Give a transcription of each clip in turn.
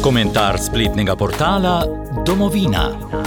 Komentar spletnega portala Domovina.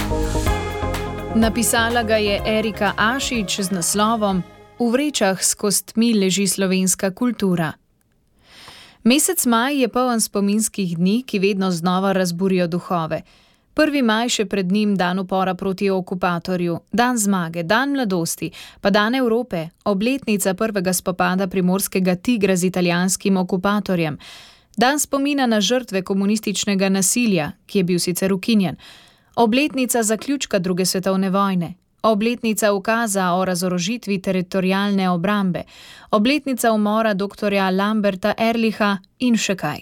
Napisala ga je Erika Ašič z naslovom V vrečah s kostmi leži slovenska kultura. Mesec maj je poln spominskih dni, ki vedno znova razburijo duhove. 1. maj še pred njim dan upora proti okupatorju, dan zmage, dan mladosti, pa dan Evrope, obletnica prvega spopada primorskega tigra z italijanskim okupatorjem, dan spomina na žrtve komunističnega nasilja, ki je bil sicer ukinjen, obletnica zaključka druge svetovne vojne, obletnica ukaza o razorožitvi teritorialne obrambe, obletnica umora doktorja Lamberta Ehrlicha in še kaj.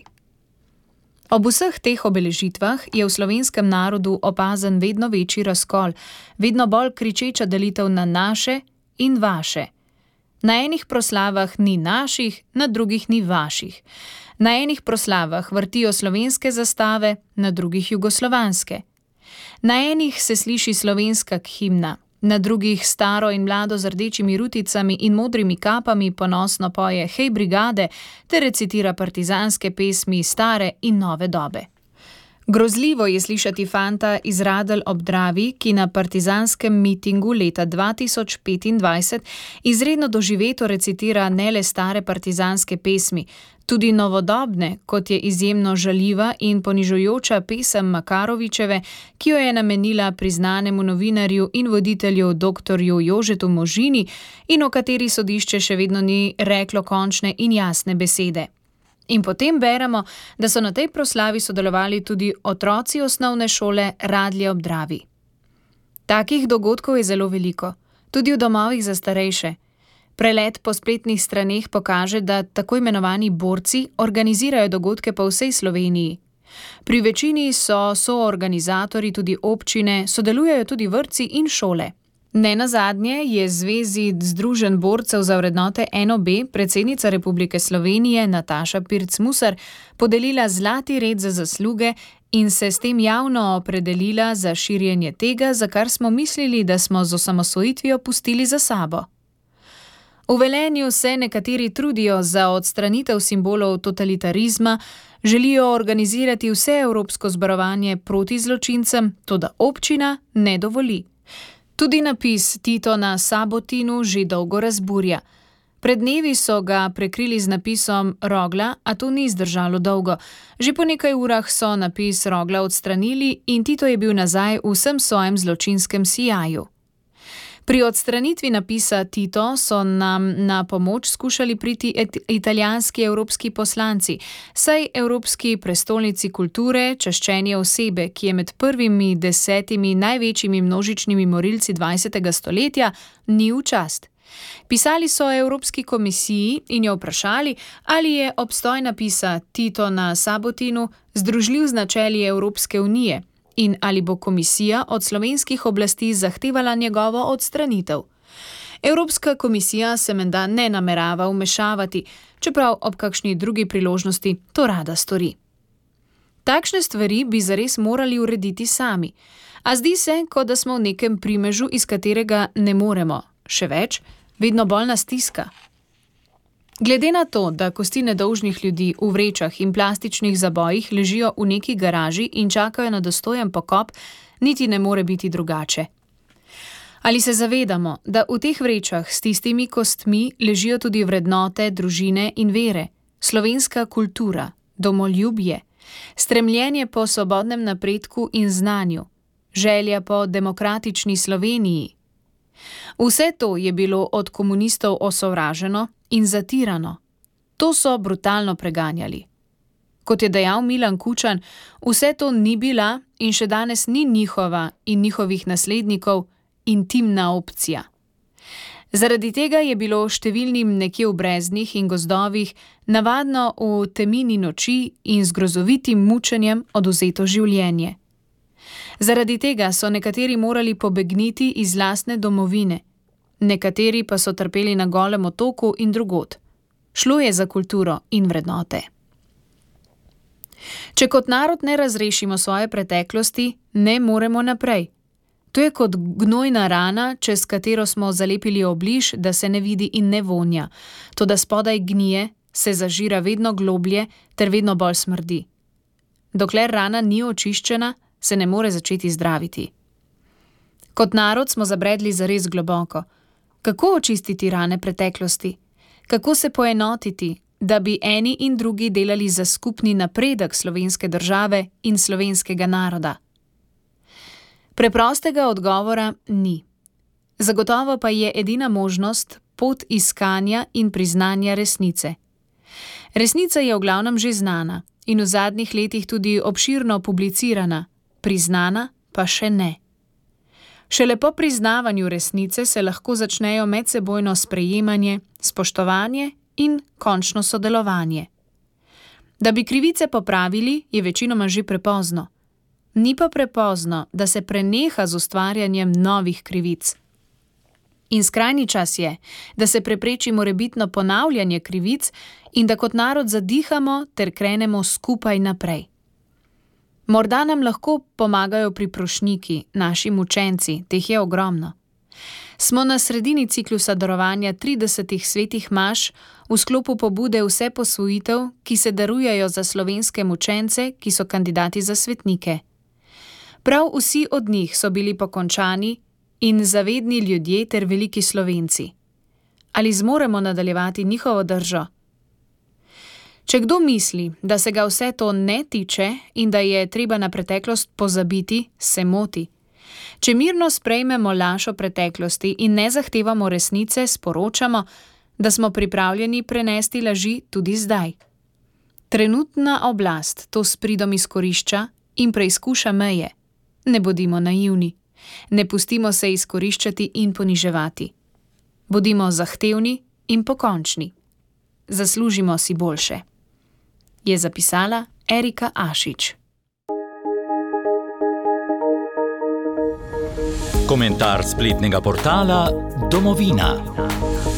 Ob vseh teh obeležitvah je v slovenskem narodu opazen vedno večji razkol, vedno bolj kričeča delitev na naše in vaše. Na enih proslavah ni naših, na drugih ni vaših. Na enih proslavah vrtijo slovenske zastave, na drugih jugoslovanske. Na enih se sliši slovenska himna, na drugih staro in mlado z rdečimi ruticami in modrimi kapami ponosno poje Hej brigade ter recitira partizanske pesmi stare in nove dobe. Grozljivo je slišati fanta iz Radelj ob Dravi, ki na partizanskem mitingu leta 2025 izredno doživeto recitira ne le stare partizanske pesmi, tudi novodobne, kot je izjemno žaljiva in ponižujoča pesem Makarovičeve, ki jo je namenila priznanemu novinarju in voditelju doktorju Jožetu Možini in o kateri sodišče še vedno ni reklo končne in jasne besede. In potem beremo, da so na tej proslavi sodelovali tudi otroci osnovne šole Radlje ob Dravi. Takih dogodkov je zelo veliko, tudi v domovih za starejše. Prelet po spletnih straneh pokaže, da tako imenovani borci organizirajo dogodke po vsej Sloveniji. Pri večini so soorganizatorji tudi občine, sodelujejo tudi vrtci in šole. Nenazadnje je Zvezi združenj borcev za vrednote NOB predsednica Republike Slovenije Nataša Pirc-Musar podelila zlati red za zasluge in se s tem javno opredelila za širjenje tega, za kar smo mislili, da smo z osamosvojitvijo pustili za sabo. V Velenju se nekateri trudijo za odstranitev simbolov totalitarizma, želijo organizirati vseevropsko zborovanje proti zločincem, toda občina ne dovoli. Tudi napis Tito na Sabotinu že dolgo razburja. Pred dnevi so ga prekrili z napisom Rogla, a to ni zdržalo dolgo. Že po nekaj urah so napis Rogla odstranili in Tito je bil nazaj v vsem svojem zločinskem sijaju. Pri odstranitvi napisa Tito so nam na pomoč skušali priti italijanski evropski poslanci, saj Evropski prestolnici kulture čaščenje osebe, ki je med prvimi 10 največjimi množičnimi morilci 20. stoletja, ni v čast. Pisali so Evropski komisiji in jo vprašali, ali je obstoj napisa Tito na Sabotinu združljiv z načeli Evropske unije, in ali bo komisija od slovenskih oblasti zahtevala njegovo odstranitev. Evropska komisija se menda ne namerava vmešavati, čeprav ob kakšni drugi priložnosti to rada stori. Takšne stvari bi zares morali urediti sami, a zdi se, kot da smo v nekem primežu, iz katerega ne moremo, še več, vedno bolj nas stiska. Glede na to, da kosti nedolžnih ljudi v vrečah in plastičnih zabojih ležijo v neki garaži in čakajo na dostojen pokop, niti ne more biti drugače. Ali se zavedamo, da v teh vrečah s tistimi kostmi ležijo tudi vrednote, družine in vere, slovenska kultura, domoljubje, stremljenje po svobodnem napredku in znanju, želja po demokratični Sloveniji? Vse to je bilo od komunistov osovraženo in zatirano. To so brutalno preganjali. Kot je dejal Milan Kučan, vse to ni bila in še danes ni njihova in njihovih naslednikov intimna opcija. Zaradi tega je bilo številnim nekje v breznih in gozdovih navadno v temini noči in z grozovitim mučenjem odvzeto življenje. Zaradi tega so nekateri morali pobegniti iz lastne domovine, nekateri pa so trpeli na Golem otoku in drugod. Šlo je za kulturo in vrednote. Če kot narod ne razrešimo svoje preteklosti, ne moremo naprej. To je kot gnojna rana, čez katero smo zalepili obliž, da se ne vidi in ne vonja. Toda spodaj gnije, se zažira vedno globlje ter vedno bolj smrdi. Dokler rana ni očiščena, se ne more začeti zdraviti. Kot narod smo zabredli zares globoko. Kako očistiti rane preteklosti? Kako se poenotiti, da bi eni in drugi delali za skupni napredek slovenske države in slovenskega naroda? Preprostega odgovora ni. Zagotovo pa je edina možnost pot iskanja in priznanja resnice. Resnica je v glavnem že znana in v zadnjih letih tudi obširno publicirana, priznana pa še ne. Šele po priznavanju resnice se lahko začnejo medsebojno sprejemanje, spoštovanje in končno sodelovanje. Da bi krivice popravili, je večinoma že prepozno. Ni pa prepozno, da se preneha z ustvarjanjem novih krivic. In skrajni čas je, da se prepreči morebitno ponavljanje krivic in da kot narod zadihamo ter krenemo skupaj naprej. Morda nam lahko pomagajo priprošniki, naši mučenci, teh je ogromno. Smo na sredini ciklusa darovanja 30 svetih maš v sklopu pobude Vse posvojitev, ki se darujejo za slovenske mučence, ki so kandidati za svetnike. Prav vsi od njih so bili pokončani in zavedni ljudje ter veliki Slovenci. Ali zmoremo nadaljevati njihovo držo? Če kdo misli, da se ga vse to ne tiče in da je treba na preteklost pozabiti, se moti. Če mirno sprejmemo laž o preteklosti in ne zahtevamo resnice, sporočamo, da smo pripravljeni prenesti laži tudi zdaj. Trenutna oblast to s pridom izkorišča in preizkuša meje. Ne bodimo naivni. Ne pustimo se izkoriščati in poniževati. Bodimo zahtevni in pokončni. Zaslužimo si boljše. Je zapisala Erika Ašič. Komentar spletnega portala Domovina.